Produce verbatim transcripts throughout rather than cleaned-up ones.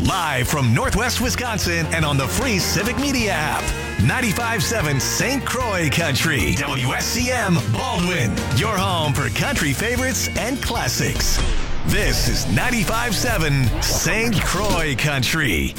Live from Northwest Wisconsin and on the free Civic Media app. ninety-five point seven Saint Croix Country. W S C M Baldwin. Your home for country favorites and classics. This is ninety-five point seven Saint Croix Country.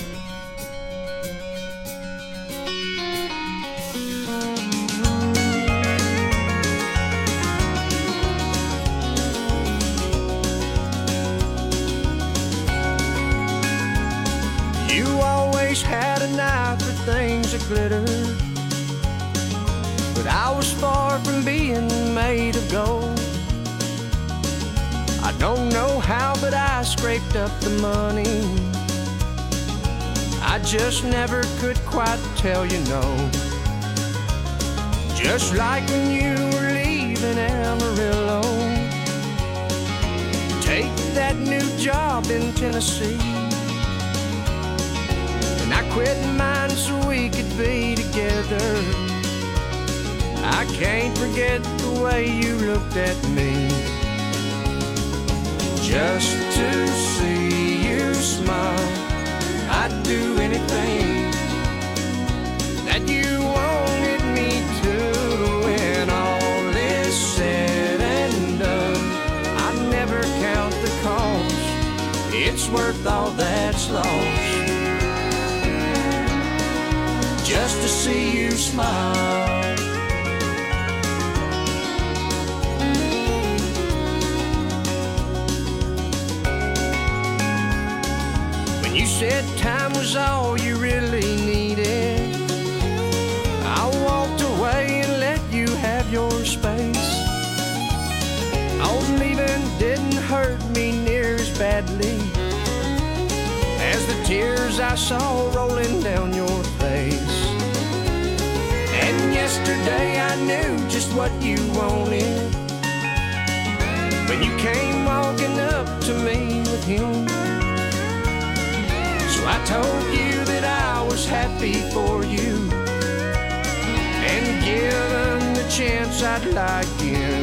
Had an eye for things that glitter, but I was far from being made of gold. I don't know how, but I scraped up the money. I just never could quite tell you no. Just like when you were leaving Amarillo, take that new job in Tennessee. I quit mine so we could be together. I can't forget the way you looked at me. Just to see you smile, I'd do anything that you wanted me to. When all is said and done, I never count the cost. It's worth all that's lost. Just to see you smile. When you said time was all you really needed, I walked away and let you have your space. Oh, leaving didn't hurt me near as badly as the tears I saw rolling down your face. And yesterday I knew just what you wanted when you came walking up to me with him. So I told you that I was happy for you, and given the chance I'd like in,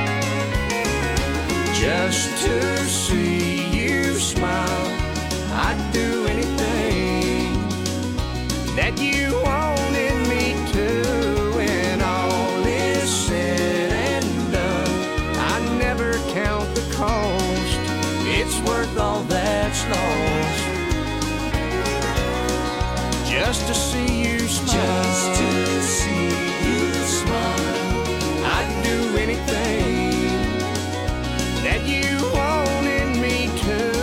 just to see you smile. I'd do anything that you wanted me to. When all is said and done, I never count the cost. It's worth all that's lost. Just to see you smile. Just to see you smile. I'd do anything that you wanted me to.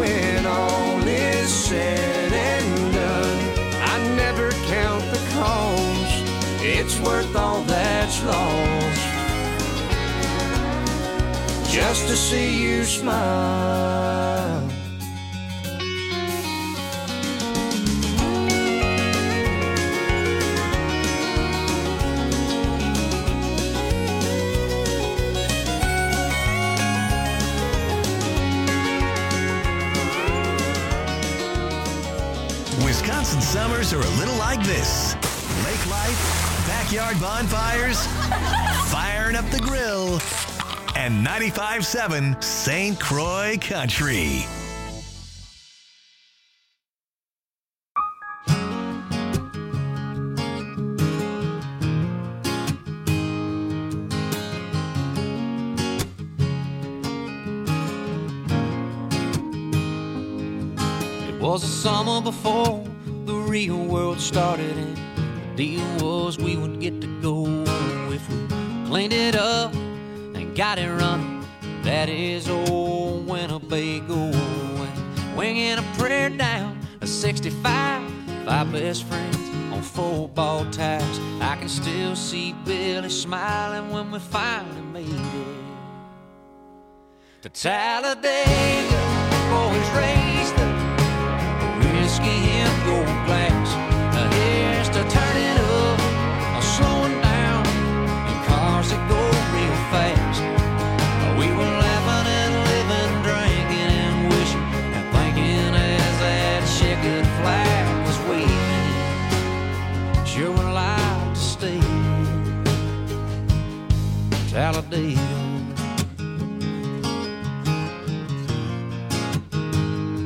Said and done, I never count the cost. It's worth all that's lost. Just to see you smile. Wisconsin summers are a little like this. Lake life, backyard bonfires, firing up the grill, and ninety-five point seven Saint Croix Country. It was the summer before the real world started, and the deal was we would get to go if we cleaned it up and got it running. That is old Winnebago, and winging a prayer down a sixty-five, five best friends on four-ball tires. I can still see Billy smiling when we finally made it to Talladega. Boys raised the whiskey in gold glass. Now here's to turning up or slowing down in cars that go real fast. We were laughing and living, drinking and wishing and thinking as that checkered flag was waving. Sure would like to stay in Talladega.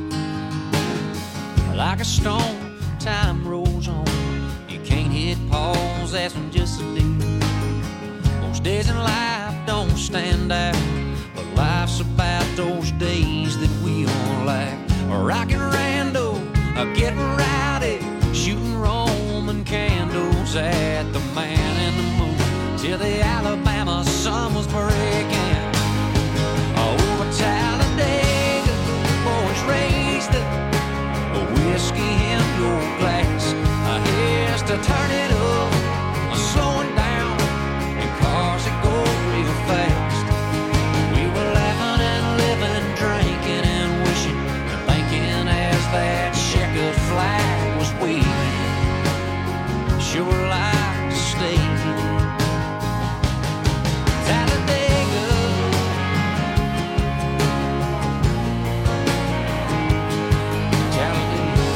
a stone, time rolls on. You can't hit pause, that's when just a deal. Most days in life don't stand out, but life's about those days that we all lack. Rockin' rando, getting rowdy, shooting Roman candles at the man in the moon till the Alabama sun was breaking. Over Talladega, boys raised up a whiskey in your glass. Here's to turn it up, slowing down, and cars that go real fast. We were laughing and living, drinking and wishing and thinking as that checkered flag was waving. Sure like to stay. Talladega, Talladega.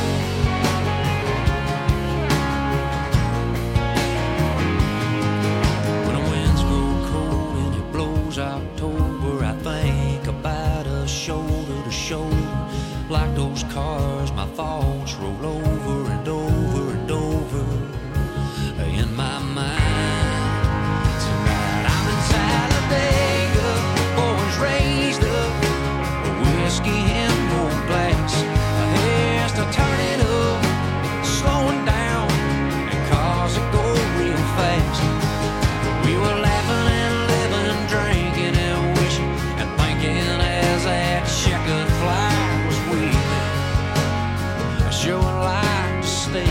When the winds grow cold and it blows October, I think about us shoulder to shoulder. Like those cars, my thoughts roll over and over and over in my mind. Tonight I'm in Talladega, boys raised up a whiskey in your glass. Here's to turn it up, slowing down, and cars that go real fast. We were laughing and living, drinking and wishing and thinking as that checkered flag was waving. I sure would like to stay.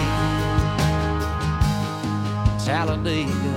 Talladega.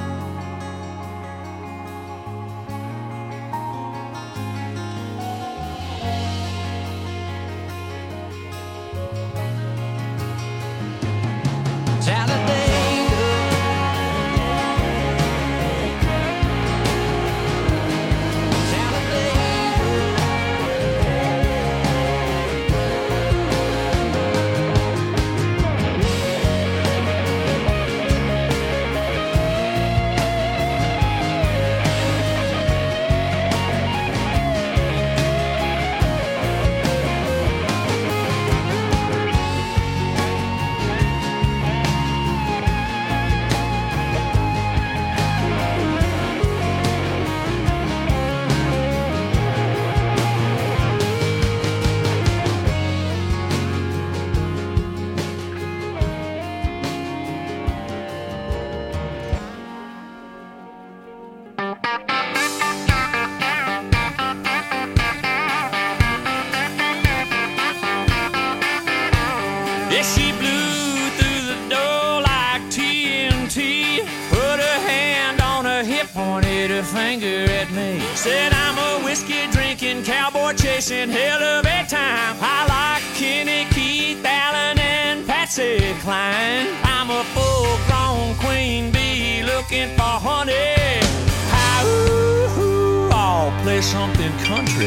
Yeah, she blew through the door like T N T. Put her hand on her hip, pointed her finger at me. Said I'm a whiskey drinking, cowboy chasing, hell of a time. I like Kenny, Keith, Allen, and Patsy Cline. I'm a full-grown queen bee looking for honey. Hi, ooh, ooh, I'll play something country.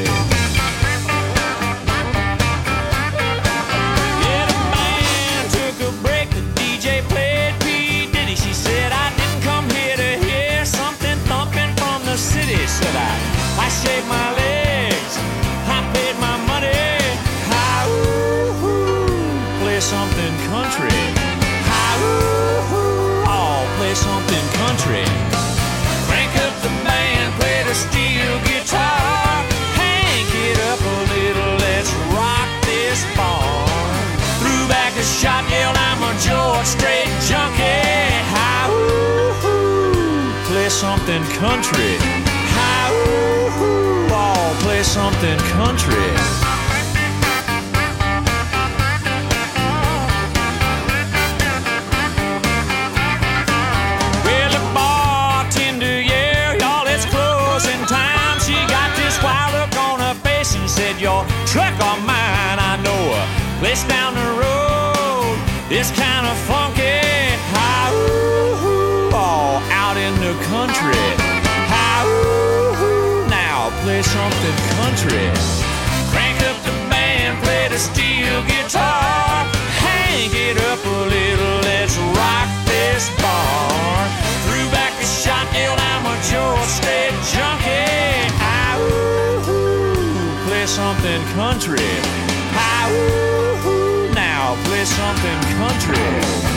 Played P. Diddy. She said I didn't come here to hear something thumping from the city. Said I, I shaved my legs, I paid my money. Hi, ooh, ooh, play something country. Hi, ooh, ooh, I'll play something country. Crank up the band, play the steel guitar. Hank it up a little, let's rock this bar. Threw back a shot, yelled I'm a George Strait junkie. Hi, ooh, ooh, play something country. Hi, ooh, ooh, I'll play something country. Well, the bartender, yeah, y'all, it's closing time. She got this wild look on her face and said, your truck or mine, I know a place down the road, it's kind of funky. Hi, ooh, ooh, all out in the country. Hi, ooh, ooh, now play something country. Crank up the band, play the steel guitar. Hang it up a little, let's rock this bar. Threw back a shot, yelled I'm a George Strait junkie. Hi, ooh, ooh, play something country. Hi, ooh, ooh, now I'll play something country.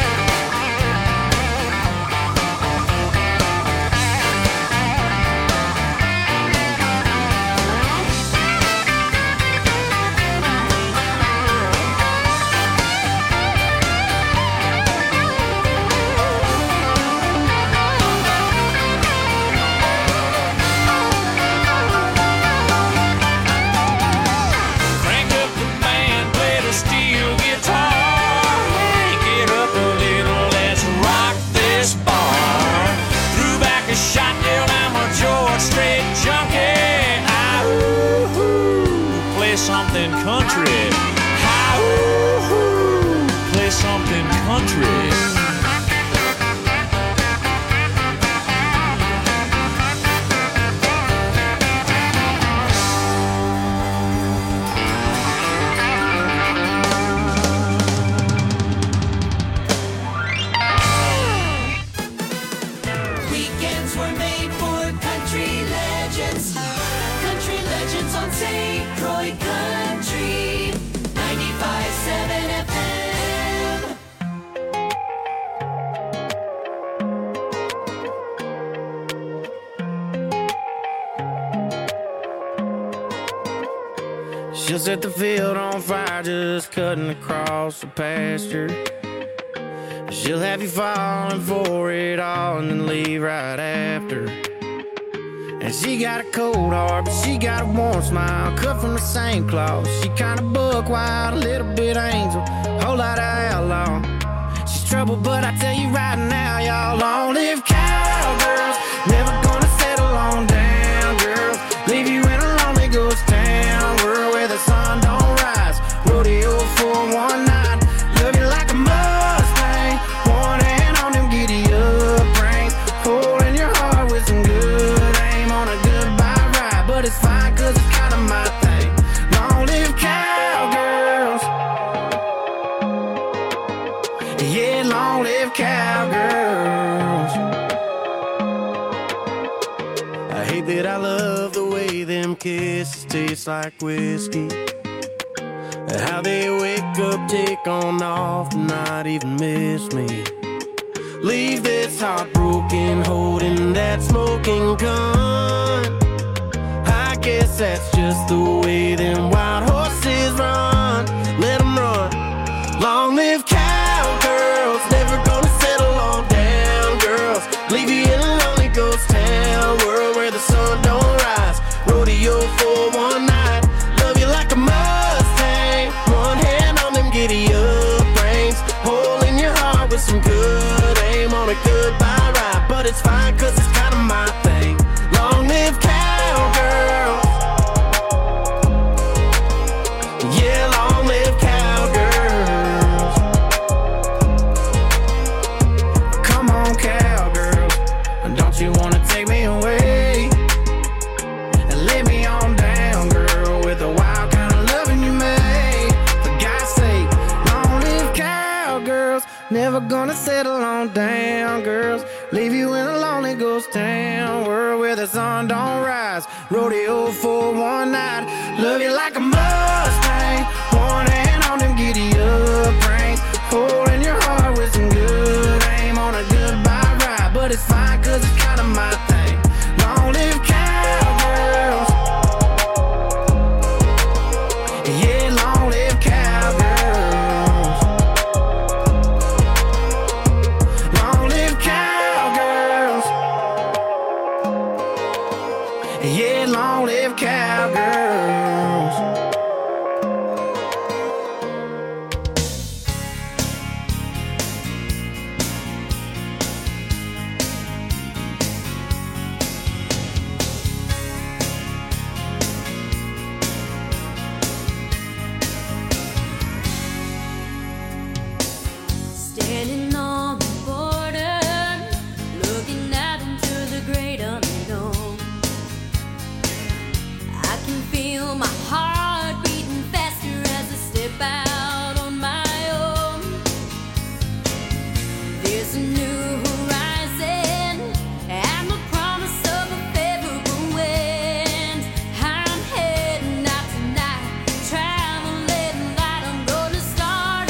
Something country. How play something country. Weekends were made for country legends. Country legends on Saint Croix Country, ninety-five point seven F M. She'll set the field on fire just cutting across the pasture. She'll have you falling for it all and then leave right after. And she got a cold heart, but she got a warm smile, cut from the same cloth. She kinda buck wild, a little bit angel, whole lot of outlaw. She's trouble, but I tell you right now, y'all, long live cowgirls. Never gonna settle on down, girls. Leave you in a lonely ghost town, world where the sun don't rise. Rodeo for one night, love you like a Mustang. One hand on them giddy up reins, holding your heart with some good. But it's fine, cause it's kinda my thing. Long live cowgirls. Yeah, long live cowgirls. I hate that I love the way them kisses taste like whiskey. How they wake up, take on off, and not even miss me. Leave this heart broken, holding that smoking gun. Guess that's just the way them wild horses run. Let them run. Long live cowgirls. Never gonna settle on down, girls. Leave you in a lonely ghost town, world where the sun don't rise. Rodeo for one night, love you like a Mustang. One hand on them giddy up reins, holding your heart with some good aim on a goodbye ride. But it's fine, cause it's kinda my thing. Long live cowgirls. Yeah, long live cowgirls. Come on, cowgirls. Don't you wanna take me away and lay me on down, girl, with the wild kind of loving you made. For God's sake, long live cowgirls. Never gonna settle on down, girls. Leave you in a lonely ghost town, world where the sun don't rise. Rodeo for one night, love you like a Mustang. One hand on them giddy up reins, holding your heart with some good aim on a goodbye ride. But it's fine, cause it's kinda my thing. Long live cowgirls. Yeah, long live cowgirls. Long live cowgirls. Yeah, long live cowgirls. Standing on the border, looking out into the great unknown. I can feel my heart beating faster as I step out on my own. There's a new horizon and the promise of a favorable wind. I'm heading out tonight, traveling light. I'm gonna start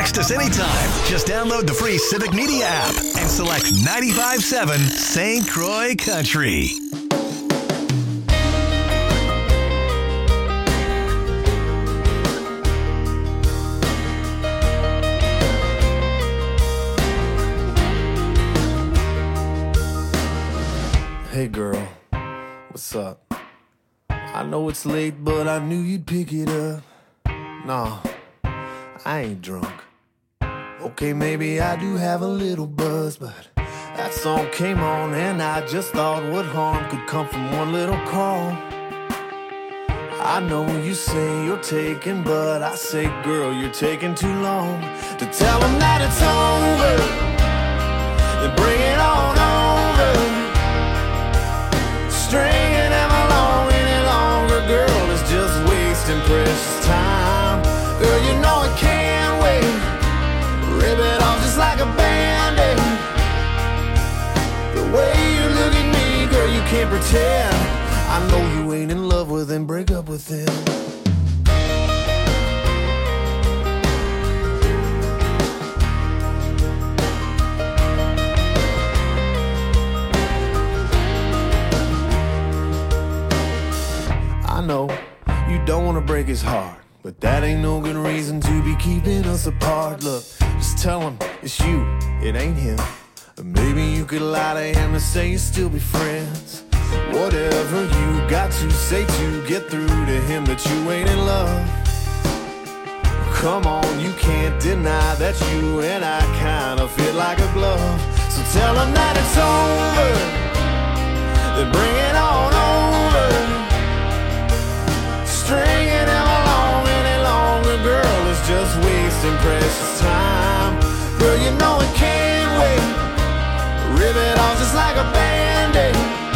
Text us anytime. Just download the free Civic Media app and select ninety-five point seven Saint Croix Country. Hey girl, what's up? I know it's late, but I knew you'd pick it up. Nah, I ain't drunk. Okay, maybe I do have a little buzz, but that song came on and I just thought what harm could come from one little call. I know you say you're taking, but I say, girl, you're taking too long to tell them that it's over. Then bring it on over. Stringing them along any longer, girl, is just wasting precious time. Girl, you know it can't wait. Rip it off just like a band-aid. The way you look at me, girl, you can't pretend. I know you ain't in love with him, break up with him. I know you don't want to break his heart, but that ain't no good reason to be keeping us apart. Look, just tell him it's you, it ain't him. Or maybe you could lie to him and say you still be friends. Whatever you got to say to get through to him that you ain't in love. Come on, you can't deny that you and I kinda fit like a glove. So tell him that it's over, then bring it on over. Stringing him along any longer, girl, is just wasting precious time. Girl, you know it can't wait. Rip it off just like a band-aid.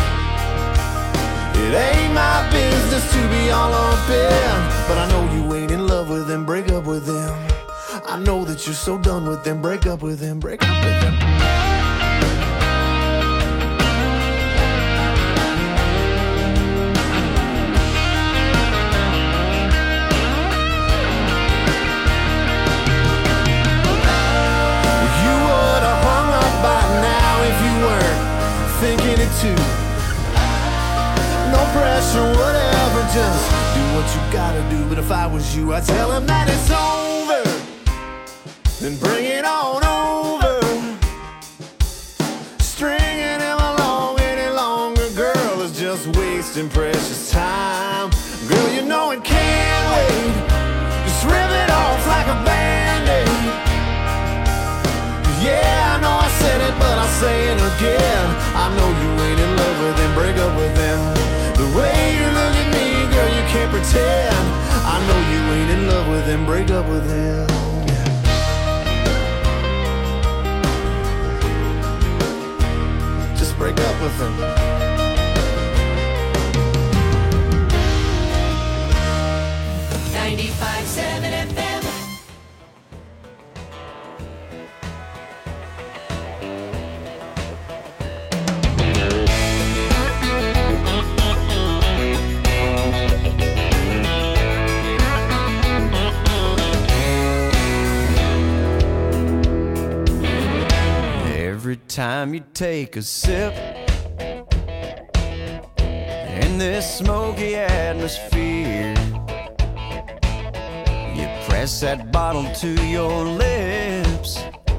It ain't my business to be all up in, but I know you ain't in love with him, break up with him. I know that you're so done with him, break up with him, break up with him. Thinking it too. No pressure, whatever, just do what you gotta do. But if I was you, I'd tell him that it's over, then bring it on over. Stringing him along any longer, girl, is just wasting precious time. Girl, you know it can't wait. Just rip it off like a band-aid. Yeah, I know I said it, but I'll say it again. I know you ain't in love with him, break up with him. The way you look at me, girl, you can't pretend. I know you ain't in love with him, break up with him. Just break up with him. ninety-five point seven F M. Every time you take a sip in this smoky atmosphere, you press that bottle to your lips,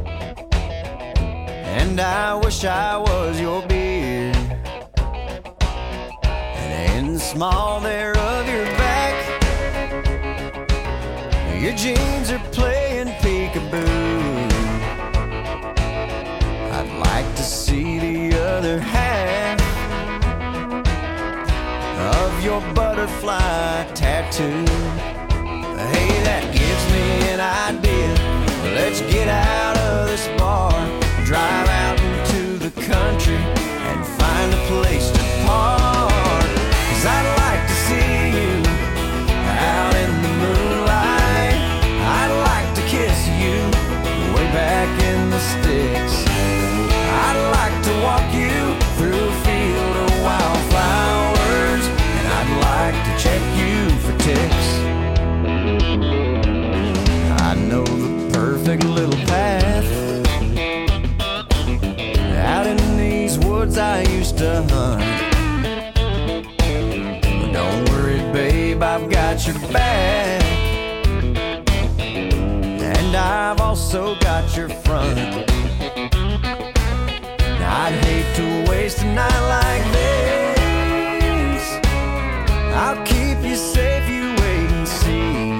and I wish I was your beer. And in the small there of your back, your jeans are playing peekaboo. I'd like to see the other half of your butterfly tattoo. Hey, that gives me an idea. Let's get out of this bar, drive out into the country, and find a place to park. 'Cause I'd like to see you out in the moonlight. I'd like to kiss you way back in the sticks. I'd like to walk you through a field of wildflowers, and I'd like to check you for ticks. I know the perfect just a hunt. But don't worry, babe, I've got your back, and I've also got your front. Now, I'd hate to waste a night like this. I'll keep you safe, you wait and see.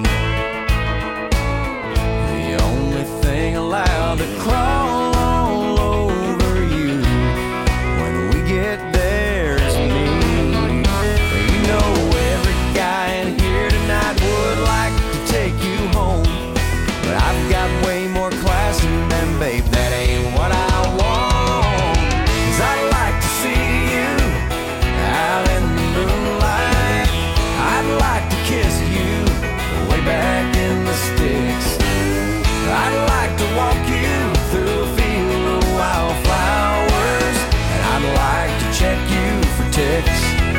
The only thing allowed to crawl all over you when we get there is me. You know every guy in here tonight would like to take you home, but I've got way more class than them, babe, that ain't what I want. 'Cause I'd like to see you out in the moonlight. I'd like to kiss you way back in the sticks. I'd like to walk you through a field of wildflowers, and I'd like to check you for ticks.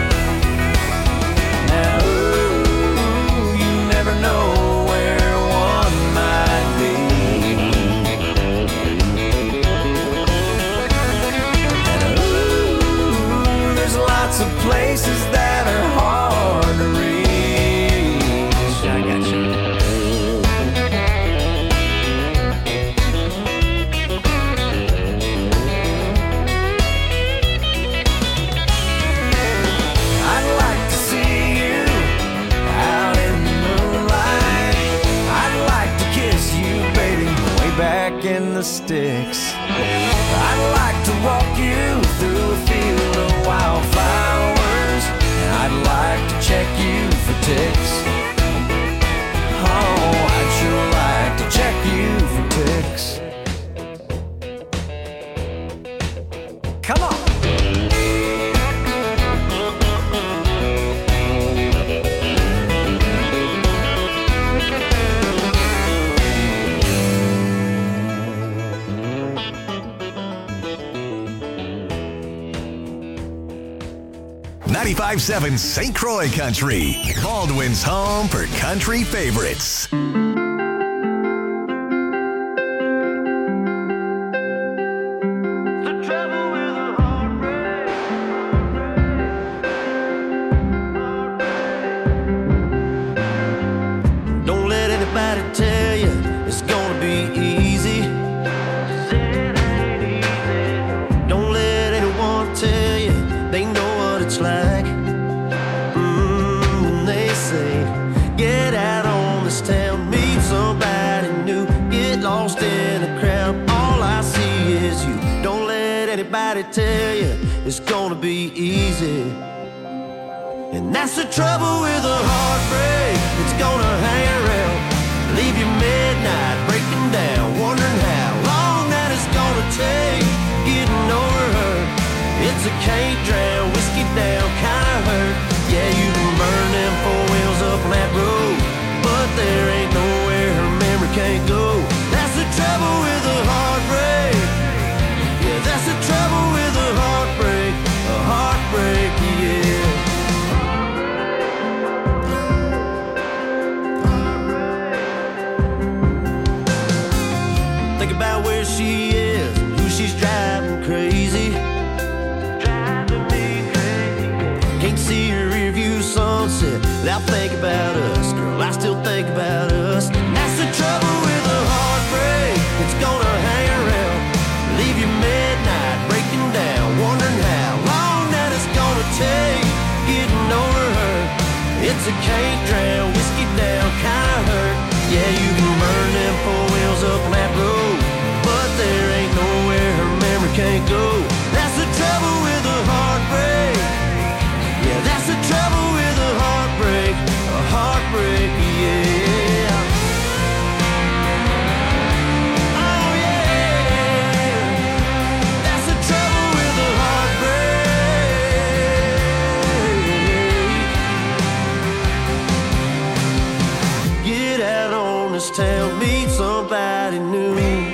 Now, ooh, you never know where one might be. And ooh, there's lots of places that are hard to reach. I got you. I'd like to see you out in the moonlight. I'd like to kiss you, baby, way back in the sticks. I'd like to walk you through a field of wildflowers, and I'd like to check you for ticks. Oh, I'd sure like to check you for ticks. Come on. ninety-five seven Saint Croix Country, Baldwin's home for country favorites. Don't let anybody tell you it's gonna be easy. Don't let anyone tell you they know what it's like. Mm, when they say, get out on this town, meet somebody new, get lost in a crowd, all I see is you. Don't let anybody tell you it's gonna be easy. And that's the trouble with a heartbreak. It's gonna hang around, leave you midnight breaking down, wondering how long that it's gonna take getting over her. It's a can't drown, whiskey down kind of hurt. Yeah, you can burn them four wheels up on that road, but there ain't nowhere her memory can't go. That's the trouble with a heartbreak. Yeah, that's the trouble with a heartbreak. A heartbreak, yeah. Think about where she is, who she's driving crazy. Driving me crazy. Can't see her rearview sunset without thinking about us. Girl, I still think about us. And that's the trouble with a heartbreak. It's gonna hang around, leave you midnight breaking down, wondering how long that it's gonna take getting over her. It's a can't drown, whiskey down kind of hurt. Yeah, you can burn them four wheels up on that road, but there ain't nowhere her memory can't go. That's the trouble with a heartbreak. Yeah, that's the trouble with a heartbreak. A heartbreak, yeah. Oh, yeah. That's the trouble with a heartbreak. Get out on this town, meet somebody new.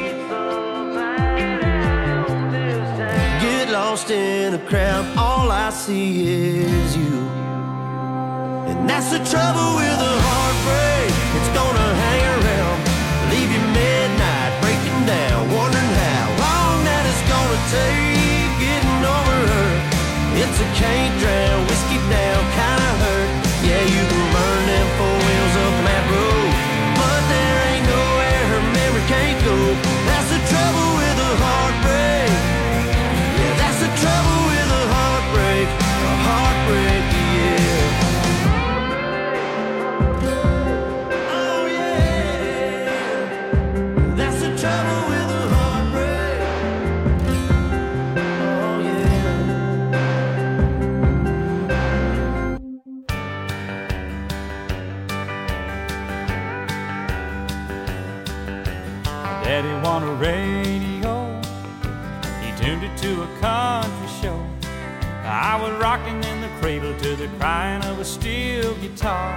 Get lost in a crowd, all I see is you. And that's the trouble with a heartbreak. It's gonna hang around, leave you midnight breaking down, wondering how long that it's gonna take getting over her. hearts that can't drown, whiskey down, kinda hurt. Yeah, you can burn them four wheels up that road, but there ain't nowhere her memory can't go. That's the trouble with a heartbreak. Yeah, that's the trouble with a heartbreak. A heartbreak, yeah. Oh yeah, that's the trouble with a heartbreak. Oh yeah. Daddy won a radio, he tuned it to a country show. I was rocking in the cradle to the crying of a steel guitar.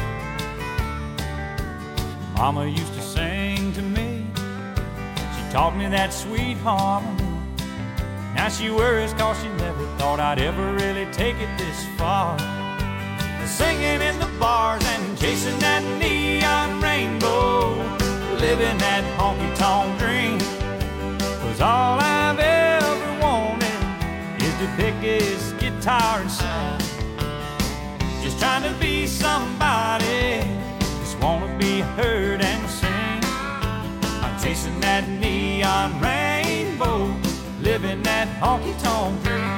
Mama used to sing to me, she taught me that sweet harmony. Now she worries cause she never thought I'd ever really take it this far. Singing in the bars and chasing that neon rainbow, living that honky-tonk dream. 'Cause all I've ever wanted is to pick his guitar and sing. Just trying to be somebody, just wanna be heard and sing. I'm chasing that neon rainbow, living that honky-tonk dream.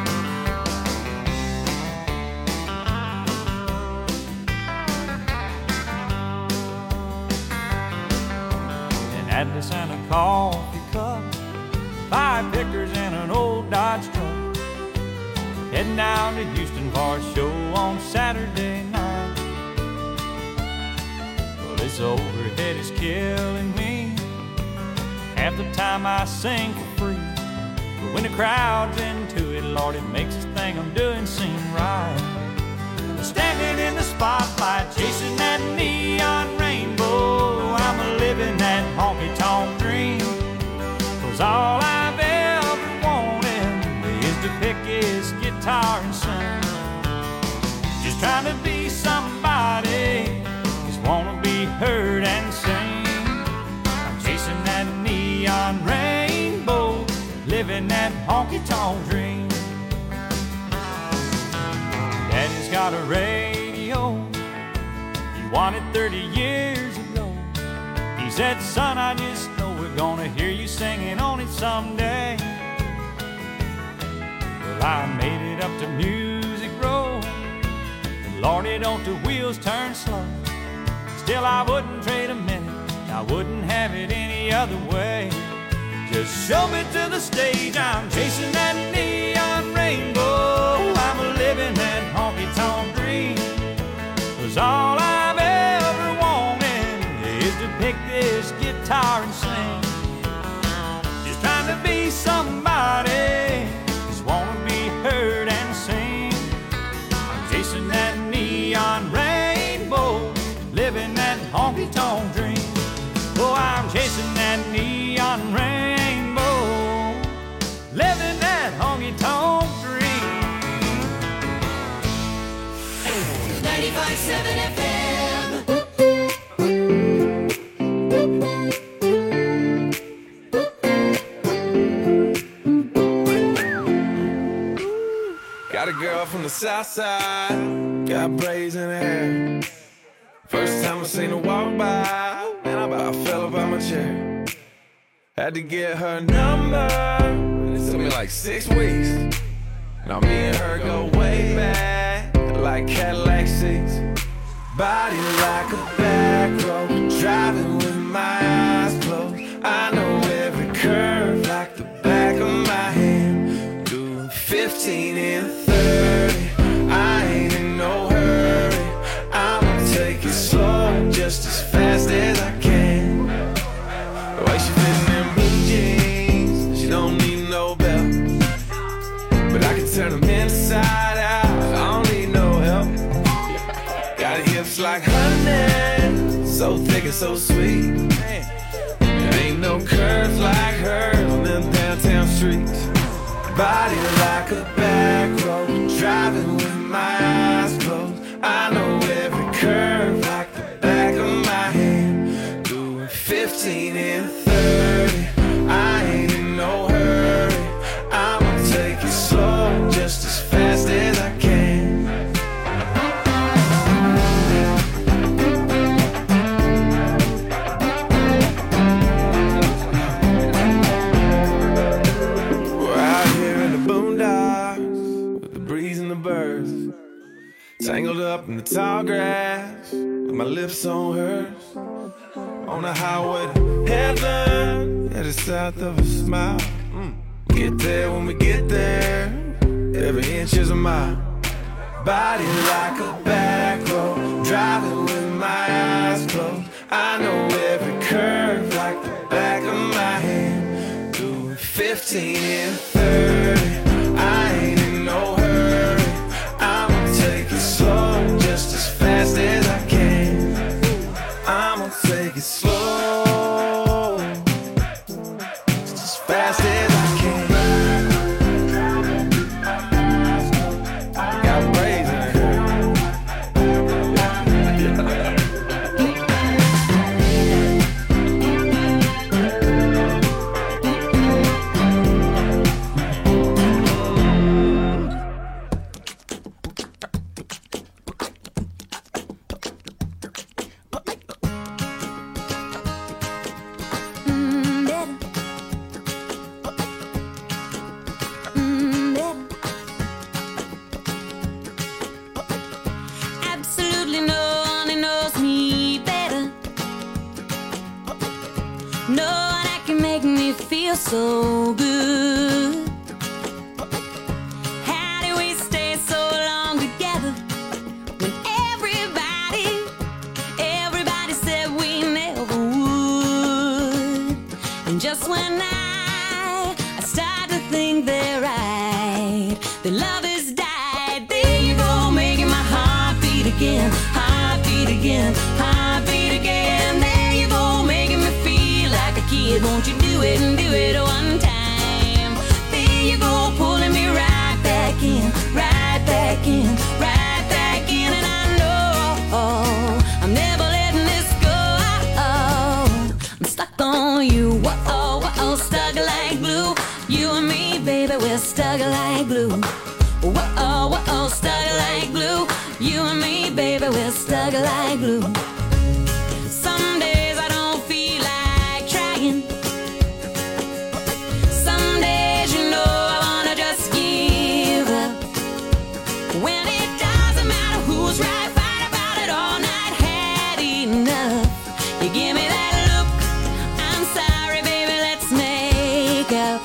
Atlas and a coffee cup, five pickers and an old Dodge truck. Heading down to Houston for a show on Saturday night. Well, this overhead is killing me. Half the time I sing for free, but when the crowd's into it, Lord, it makes this thing I'm doing seem right. Standing in the spotlight, chasing that neon rainbow, I'm a living that honky-tonk dream. 'Cause all I've ever wanted is to pick his guitar and sing. Just trying to be somebody, just wanna be heard and sing. I'm chasing that neon rainbow, living that honky-tonk dream. Daddy's got a radio, he won it thirty years ago. He said, son, I just know we're gonna hear you singing on it someday. Well, I made it up to Music Row, and Lordy, don't the wheels turn slow. Still, I wouldn't trade a minute, I wouldn't have it any other way. Just show me to the stage, I'm chasing that neon rainbow, I'm a living that honky-tonk dream. 'Cause all I've ever wanted is to pick this guitar and sing. Just trying to be somebody, just wanna be heard and sing. I'm chasing that neon rainbow, living that honky-tonk dream. Oh, I'm chasing that neon rainbow, living that honky-tonk dream. ninety-five point seven F M. Got a girl from the south side, got braids in her hair. First time I seen her walk by, man, I about fell up out my chair. Had to get her number, it took me like six weeks. Now me and her go way back, like Cadillac seats. Body like a back road, driving with my eyes closed. I know every curve like the back of my hand. Doing fifteen and thirty, I ain't in no hurry. I'ma take it slow, just as fast as I can. The way she fitting them blue jeans, she don't need no belt, but I can turn them inside out, I don't need no help. Got hips like honey, so thick and so sweet. There ain't no curves like hers on them downtown streets. Body like a back road, driving with my eyes closed. I know every curve like the back of my hand. Doing fifteen and thirty, I ain't in no hurry. I'ma take it slow, just as fast as the birds. Tangled up in the tall grass, with my lips on hers. On the highway to heaven, yeah, it's south of a smile. Mm. Get there when we get there, every inch is a mile. Body like a back road, driving with my eyes closed. I know every curve like the back of my hand. Doing fifteen and thirty, I ain't in no hurry. I'ma take it slow, just as fast as I can. I'ma take it slow, just as fast as I can. Got braids in her hair. Absolutely no one who knows me better. No one that can make me feel so good. How do we stay so long together when everybody, everybody said we never would? And just when I, I start to think they're right, the love has died. There you go, making my heart beat again, heart beat again, heart beat again. There you go, making me feel like a kid. Won't you do it and do it one time? There you go, pulling me right back in, right back in, right back in. And I know I'm never letting this go. I'm stuck on you, whoa, whoa, stuck like glue. You and me, baby, we're stuck like glue. Whoa, whoa, stuck like glue. You and me, baby, we're stuck like glue. Some days I don't feel like trying. Some days, you know, I wanna just give up. When it doesn't matter who's right, fight about it all night. Had enough. You give me that look. I'm sorry, baby, let's make up.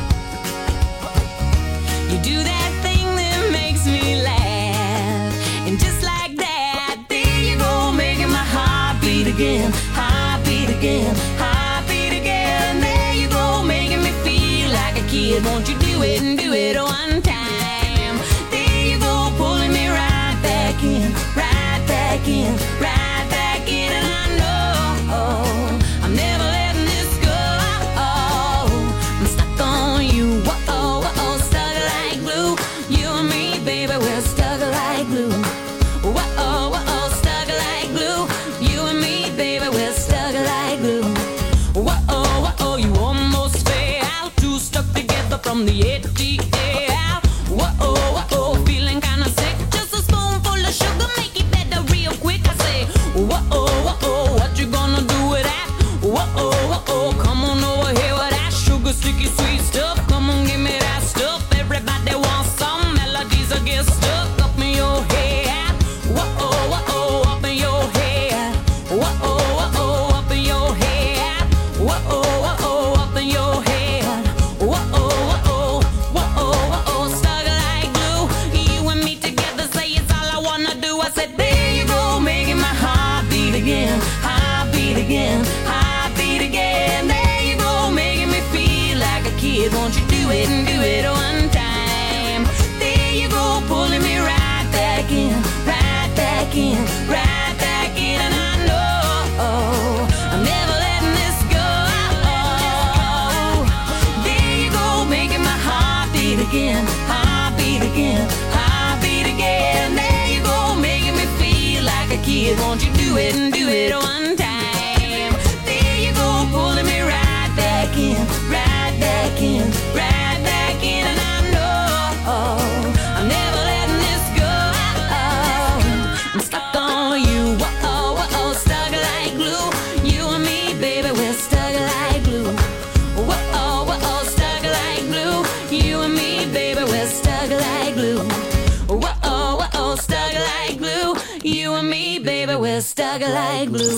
You do that thing that makes me laugh. And just like that, there you go, making my heart beat again, heart beat again, heart beat again. There you go, making me feel like a kid. Won't you do it and do it one time? There you go, pulling me right back in, right back in, right back in. And I know I'm never letting this go. I'm stuck on you, whoa, whoa, stuck like glue. You and me, baby, we're stuck like glue. Whoa, whoa, stuck like glue. You and me, baby, we're stuck like glue. Whoa, whoa, you almost fell out. Two stuck together from the A T L. Whoa, whoa, feeling kinda sick. Just a spoonful of sugar, make it better real quick. I say, whoa, whoa, what you gonna do with that? Whoa, whoa, come on over here with that sugar, sticky, sweet stuff. Come on, give me that stuff. Everybody wants some melodies that get stuck up in your head. Whoa, whoa, up in your head. Whoa, whoa, up in your head. Whoa, whoa, up in your head. Whoa, whoa, we're stuck like glue.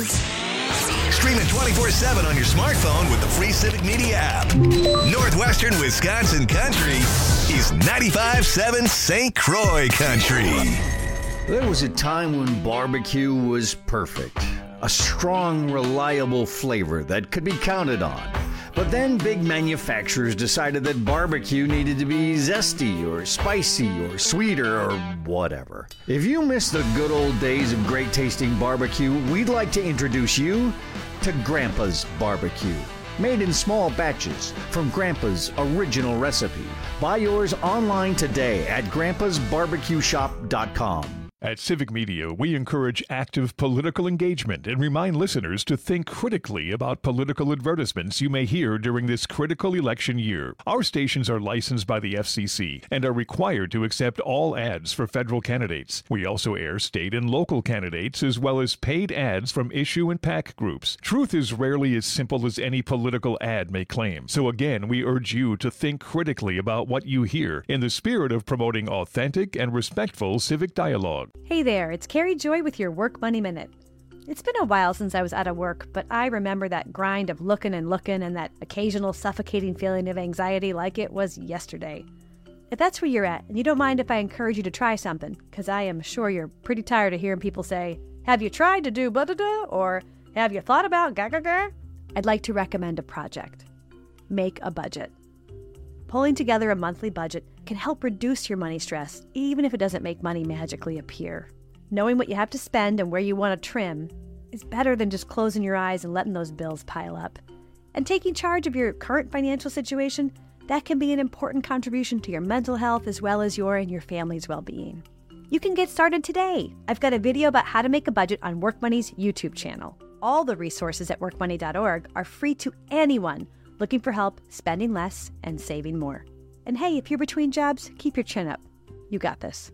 Stream it twenty-four seven on your smartphone with the free Civic Media app. Northwestern Wisconsin Country is ninety-five seven Saint Croix Country. There was a time when barbecue was perfect. A strong, reliable flavor that could be counted on. But then big manufacturers decided that barbecue needed to be zesty or spicy or sweeter or whatever. If you miss the good old days of great tasting barbecue, we'd like to introduce you to Grandpa's Barbecue. Made in small batches from Grandpa's original recipe. Buy yours online today at grandpas barbecue shop dot com. At Civic Media, we encourage active political engagement and remind listeners to think critically about political advertisements you may hear during this critical election year. Our stations are licensed by the F C C and are required to accept all ads for federal candidates. We also air state and local candidates as well as paid ads from issue and PAC groups. Truth is rarely as simple as any political ad may claim. So again, we urge you to think critically about what you hear in the spirit of promoting authentic and respectful civic dialogue. Hey there, it's Carrie Joy with your Work Money Minute. It's been a while since I was out of work, but I remember that grind of looking and looking and that occasional suffocating feeling of anxiety like it was yesterday. If that's where you're at, and you don't mind if I encourage you to try something, because I am sure you're pretty tired of hearing people say, have you tried to do blah-da-da, or have you thought about ga-ga-ga? I'd like to recommend a project. Make a budget. Pulling together a monthly budget can help reduce your money stress, even if it doesn't make money magically appear. Knowing what you have to spend and where you want to trim is better than just closing your eyes and letting those bills pile up. And taking charge of your current financial situation, that can be an important contribution to your mental health as well as your and your family's well-being. You can get started today. I've got a video about how to make a budget on WorkMoney's YouTube channel. All the resources at work money dot org are free to anyone looking for help spending less and saving more. And hey, if you're between jobs, keep your chin up. You got this.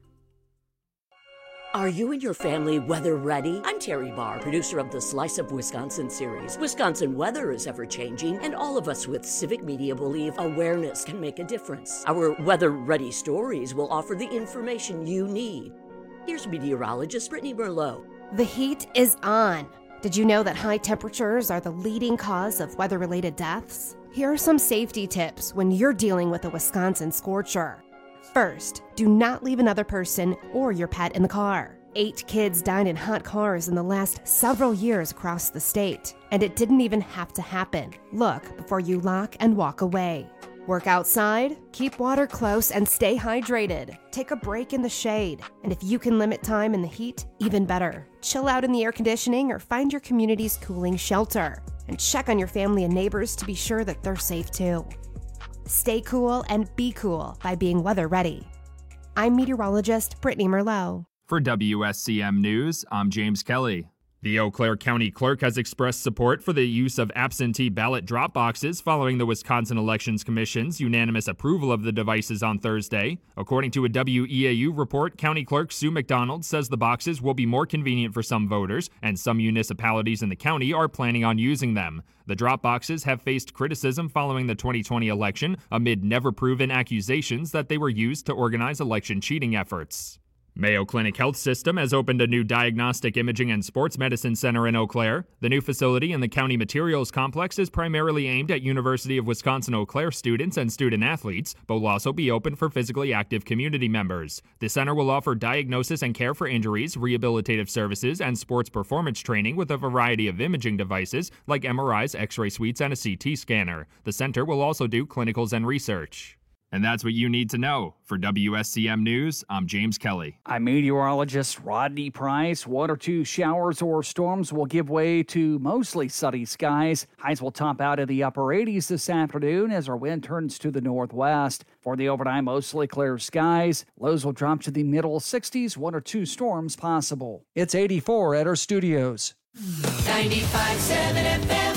Are you and your family weather ready? I'm Terry Barr, producer of the Slice of Wisconsin series. Wisconsin weather is ever changing, and all of us with Civic Media believe awareness can make a difference. Our weather ready stories will offer the information you need. Here's meteorologist Brittany Merlot. The heat is on. Did you know that high temperatures are the leading cause of weather-related deaths? Here are some safety tips when you're dealing with a Wisconsin scorcher. First, do not leave another person or your pet in the car. Eight kids died in hot cars in the last several years across the state, and it didn't even have to happen. Look before you lock and walk away. Work outside, keep water close, and stay hydrated. Take a break in the shade. And if you can limit time in the heat, even better. Chill out in the air conditioning or find your community's cooling shelter. And check on your family and neighbors to be sure that they're safe too. Stay cool and be cool by being weather ready. I'm meteorologist Brittany Merlot. For W S C M News, I'm James Kelly. The Eau Claire County Clerk has expressed support for the use of absentee ballot drop boxes following the Wisconsin Elections Commission's unanimous approval of the devices on Thursday. According to a W E A U report, County Clerk Sue McDonald says the boxes will be more convenient for some voters, and some municipalities in the county are planning on using them. The drop boxes have faced criticism following the twenty twenty election amid never-proven accusations that they were used to organize election cheating efforts. Mayo Clinic Health System has opened a new diagnostic imaging and sports medicine center in Eau Claire. The new facility in the County Materials Complex is primarily aimed at University of Wisconsin-Eau Claire students and student athletes, but will also be open for physically active community members. The center will offer diagnosis and care for injuries, rehabilitative services, and sports performance training with a variety of imaging devices like M R Is, X-ray suites, and a C T scanner. The center will also do clinicals and research. And that's what you need to know. For W S C M News, I'm James Kelly. I'm meteorologist Rodney Price. One or two showers or storms will give way to mostly sunny skies. Highs will top out in the upper eighties this afternoon as our wind turns to the northwest. For the overnight, mostly clear skies. Lows will drop to the middle sixties, one or two storms possible. It's eighty-four at our studios. ninety-five point seven F M.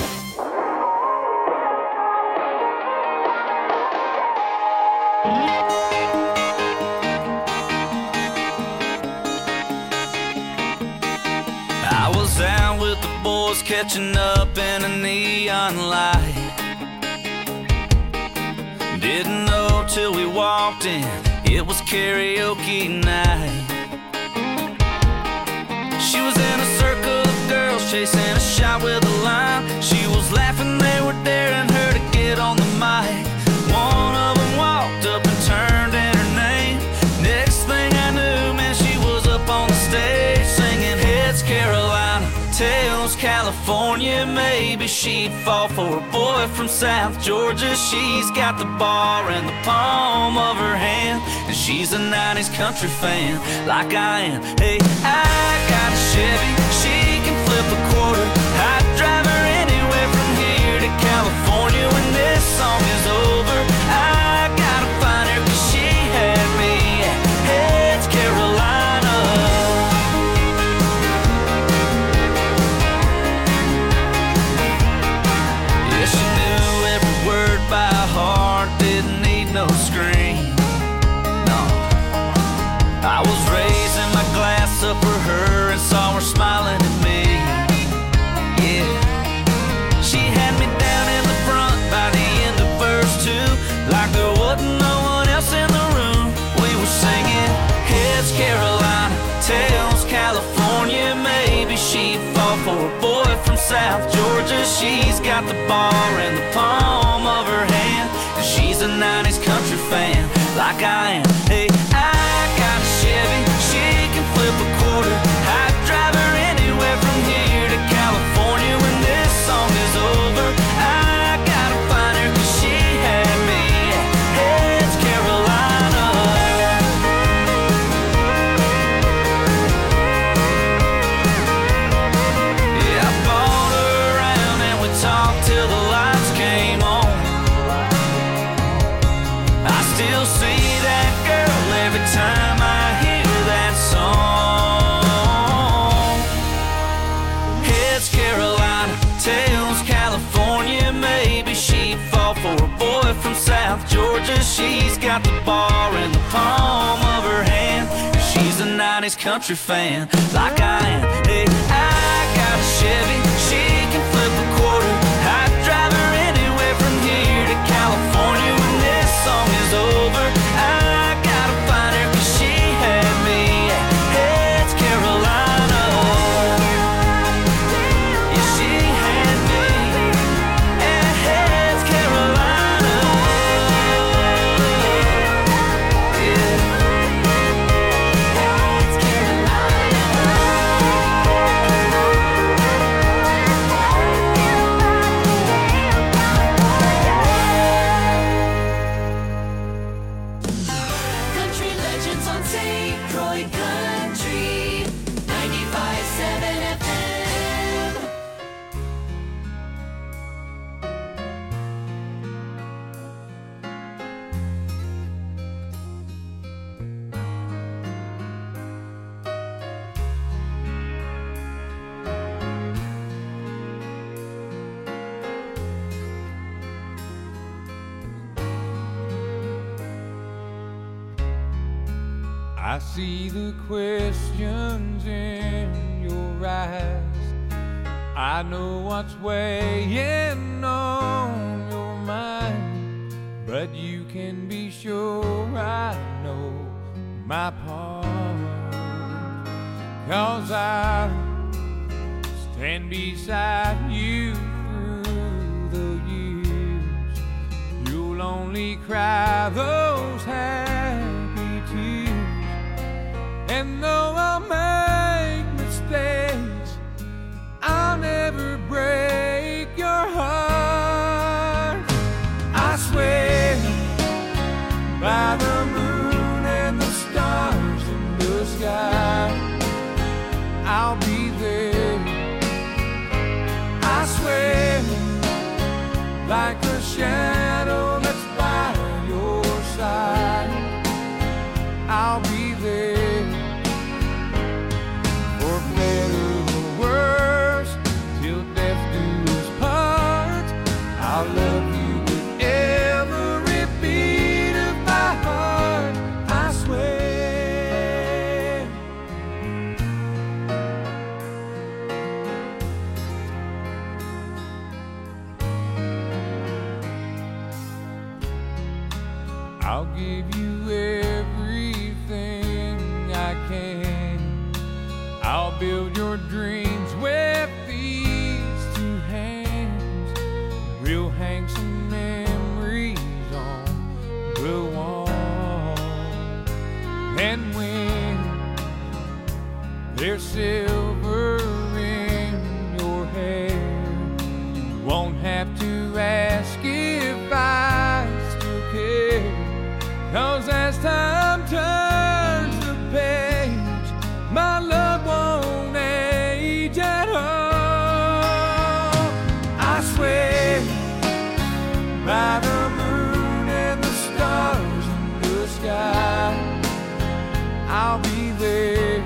I was out with the boys catching up in a neon light. Didn't know till we walked in, it was karaoke night. She was in a California, maybe she'd fall for a boy from South Georgia. She's got the bar in the palm of her hand, and she's a nineties country fan like I am. Hey, I got a Chevy, she can flip a quarter. I'd drive her anywhere from here to California when this song is over. I gotta find her 'cause she had me at Heads, Carolina. Yeah, she knew every word by heart, didn't need no screen. No, I was raising my glass up for her and saw her smiling at me. Yeah, she had me down in the front by the end of verse two, like there wasn't no one else in the room. We were singing Heads, Carolina, Tails, California. Maybe she'd fall for a boy from South Georgia. She's got the bar in the palm of her hand, and she's a nineties country fan like I am. Hey, I got a Chevy, she can flip a quarter. I'd drive her anywhere from here to California when this song is over. I gotta find her 'cause she had me at Heads, Carolina. Yeah, I bought her around and we talked till the lights came on. I still see that girl every time I hear that song. Heads, Carolina, Tails, California. Maybe she'd fall for a boy from South Georgia. She's got the bar in the palm of her hand, and she's a nineties country fan like I am. Hey, I got a Chevy, she can flip a quarter. I'd drive her anywhere from here to California when this song is over. I gotta find her 'cause she had me at Heads, Carolina. Yeah, she had me at Heads, Carolina. Yeah. Heads, Country Legends on Saint Croix Country ninety-five point seven F M. I see the questions in your eyes. I know what's weighing on your mind, but you can be sure I know my part. 'Cause I stand beside you through the years. You'll only cry those happy tears. And though I'll make mistakes, I'll never break your heart. I swear by the moon and the stars in the sky, I'll be there. I swear like a shadow that's by your side, I'll be there. For better or worse, till death do us part, I'll love you with every beat of my heart. I swear. I'll give you everything I can. I'll build your dreams with these two hands. We'll hang some memories on the wall. And when there's silver in your hair, I'll be there.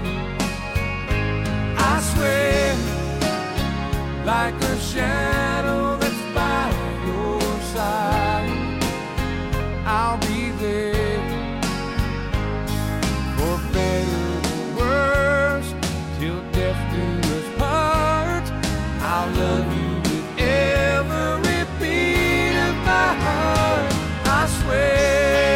I swear, like a shadow that's by your side, I'll be there. For better or worse, till death do us part, I'll love you with every beat of my heart. I swear.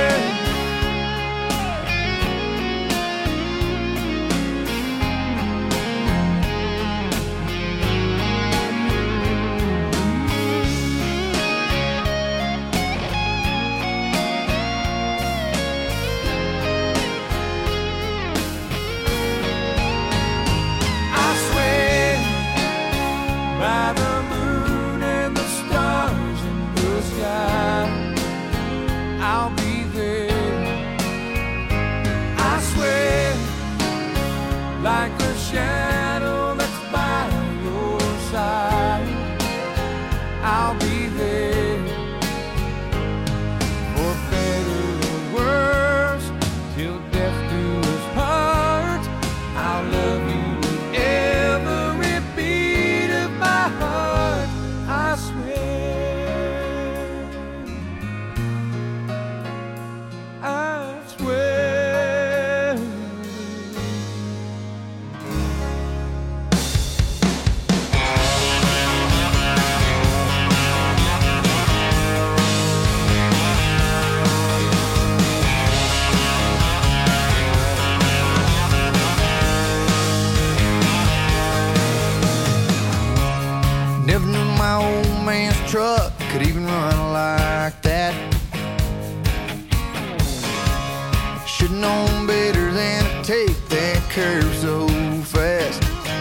By the moon and the stars in the sky, I'll be there. I swear, like a shadow that's by your side, I'll be there. For better or worse, till death do us part, I'll love you with every beat of my heart. I swear, I swear. Never knew my old man's truck could even run like that. Should've known better than to take that curve so fast.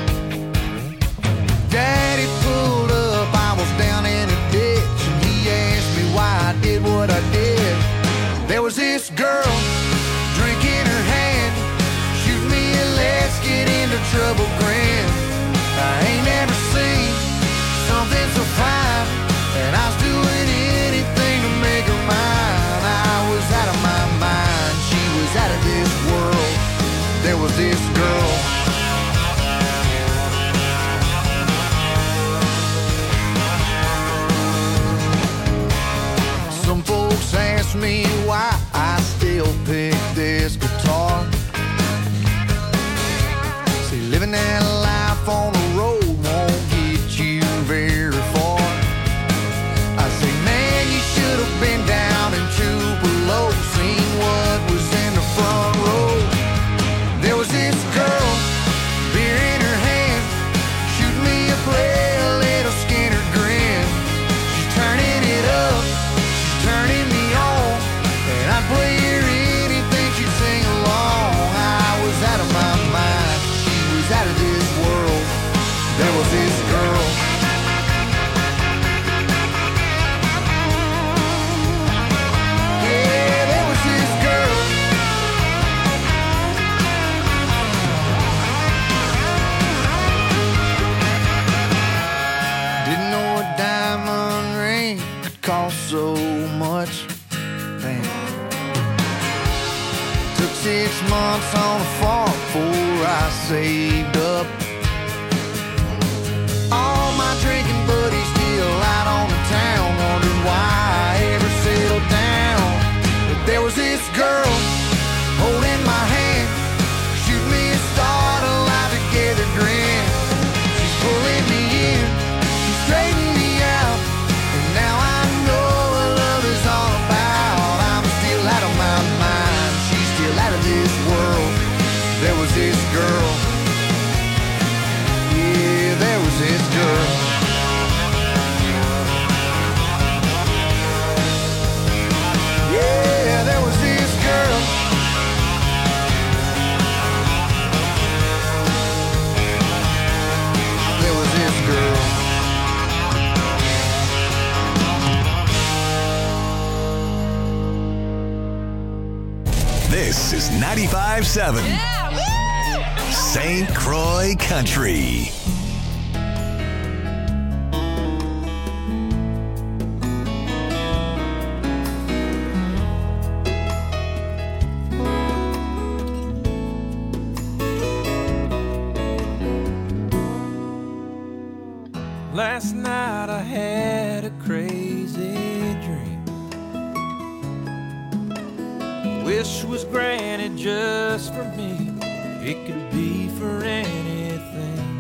Daddy pulled up, I was down in a ditch, and he asked me why I did what I did. There was this girl, drink in her hand, shoot me a let's get into trouble grin. I ain't never seen something so fine, and I was doing anything to make her mine. I was out of my mind, she was out of this world. There was this girl. Some folks ask me why I still pick this guitar. See, living that life on the road won't get you very far. I say, man, you should have been down in Tupelo, seen what was in the front row. There was this girl, beer in her hand, shoot me a play, a little Skinner grin. She's turning it up, she's turning me on, and I'd play her anything, she'd sing along. I was out of my mind, she was out of this world. There was this girl. Yeah, there was this girl. Didn't know a diamond ring could cost so much. Damn. Took six months on a farm before I saved up. All my drinking buddies still out on the town, wondering why I ever settled down. But there was this girl holding my hand, shoot me a start, a life together grin. She's pulling me in, she's straightening me out, and now I know what love is all about. I'm still out of my mind, she's still out of this world. There was this girl. Yeah, there was this girl. Yeah, there was this girl. There was this girl. This is ninety-five seven Saint Croix Country. Last night I had a crazy dream. Wish was granted just for me. It could be for anything.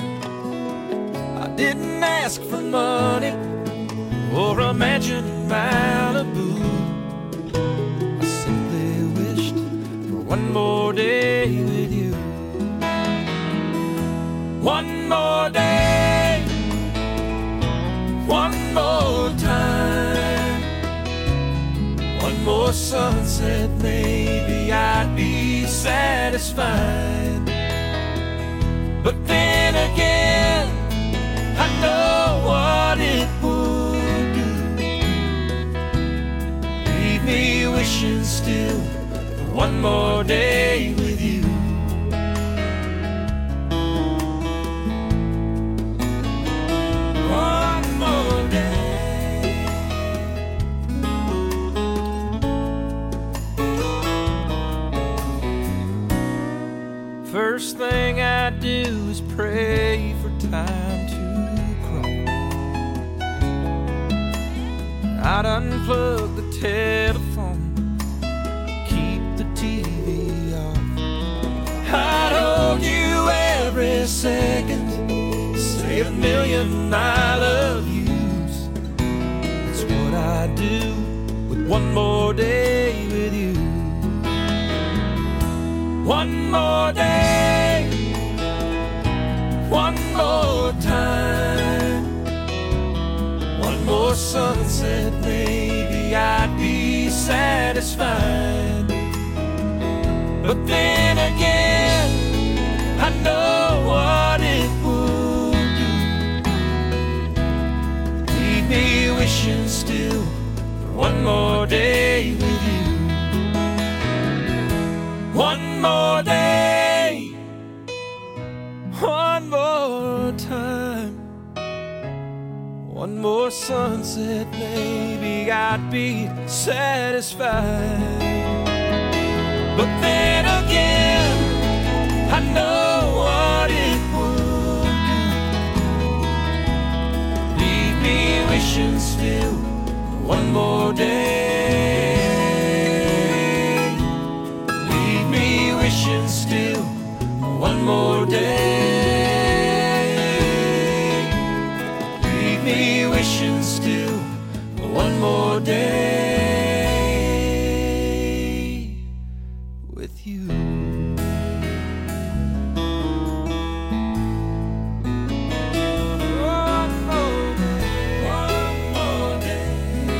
I didn't ask for money or a mansion in Malibu. I simply wished for one more day with you. One more day, one more time, one more sunset, maybe I'd be satisfied. But then again, I know what it would do. Leave me wishing still for one more day with you. One more day. First thing I do is pray for time to grow. I'd unplug the telephone, keep the T V off. I'd hold you every second, say a million I love yous. That's what I do with one more day with you. One more day, one more time, one more sunset, maybe I'd be satisfied. But then again, I know what it would do. Leave me wishing still for one more day with you. One more day, one more time, one more sunset, maybe I'd be satisfied. But then again, I know what it would do. Leave me wishing still for one more day. Leave me wishing still for one more day. Leave me wishing still for one more day with you. One more day, one more day.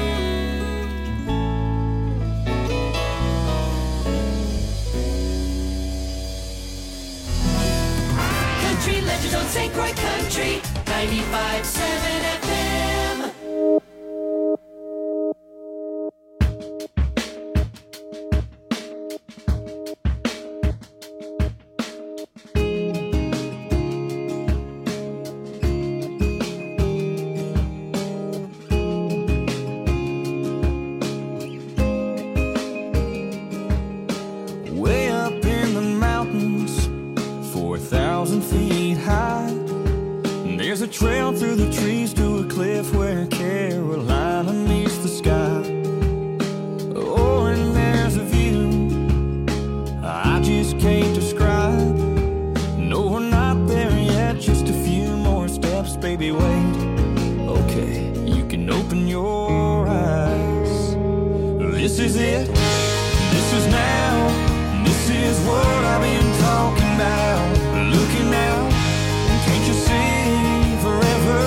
Country legends on Saint Croix Country, ninety-five point seven F M. Way up in the mountains, four thousand feet high, there's a trail through the trees to a cliff where Carolina meets the sky. Oh, and there's a view I just can't describe. No, we're not there yet, just a few more steps, baby, wait. Okay, you can open your eyes. This is it, this is now. This is what I've been talking about. Looking out, can't you see forever?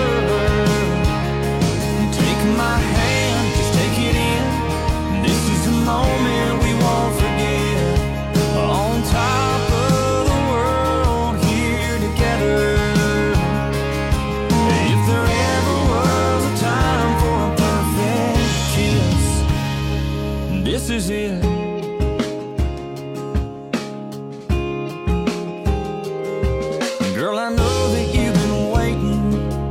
Take my hand, just take it in. This is a moment we won't forget. On top of the world, here together. If there ever was a time for a perfect kiss, this is it. Girl, I know that